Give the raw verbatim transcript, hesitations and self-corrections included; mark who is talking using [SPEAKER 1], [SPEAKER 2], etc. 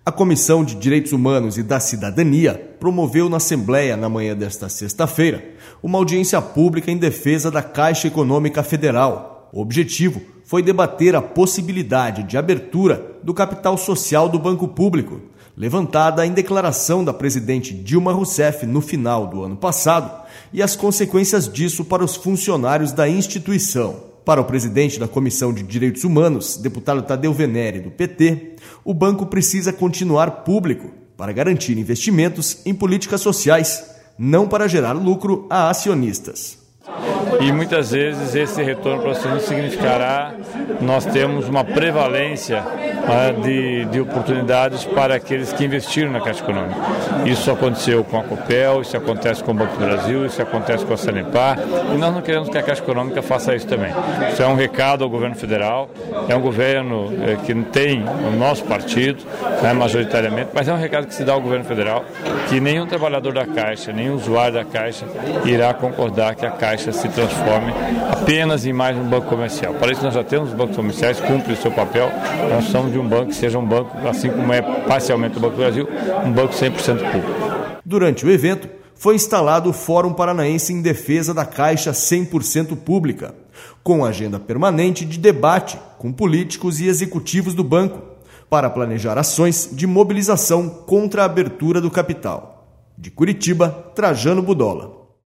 [SPEAKER 1] A Comissão de Direitos Humanos e da Cidadania promoveu na Assembleia, na manhã desta sexta-feira, uma audiência pública em defesa da Caixa Econômica Federal. O objetivo foi debater a possibilidade de abertura do capital social do Banco Público, levantada em declaração da presidente Dilma Rousseff no final do ano passado, e as consequências disso para os funcionários da instituição. Para o presidente da Comissão de Direitos Humanos, deputado Tadeu Venere, do P T, o banco precisa continuar público para garantir investimentos em políticas sociais, não para gerar lucro a acionistas.
[SPEAKER 2] E muitas vezes esse retorno para o acionista significará nós temos uma prevalência uh, de, de oportunidades para aqueles que investiram na Caixa Econômica. Isso aconteceu com a Copel, isso acontece com o Banco do Brasil, isso acontece com a Sanepar, e nós não queremos que a Caixa Econômica faça isso também. Isso é um recado ao governo federal, é um governo eh, que tem o nosso partido, né, majoritariamente, mas é um recado que se dá ao governo federal, que nenhum trabalhador da Caixa, nenhum usuário da Caixa irá concordar que a Caixa se transforme apenas em mais um banco comercial. Para isso nós já temos bancos comerciais, cumpre o seu papel, nós somos de um banco que seja um banco, assim como é parcialmente o Banco do Brasil, um banco cem por cento público.
[SPEAKER 1] Durante o evento, foi instalado o Fórum Paranaense em Defesa da Caixa cem por cento Pública, com agenda permanente de debate com políticos e executivos do banco, para planejar ações de mobilização contra a abertura do capital. De Curitiba, Trajano Budola.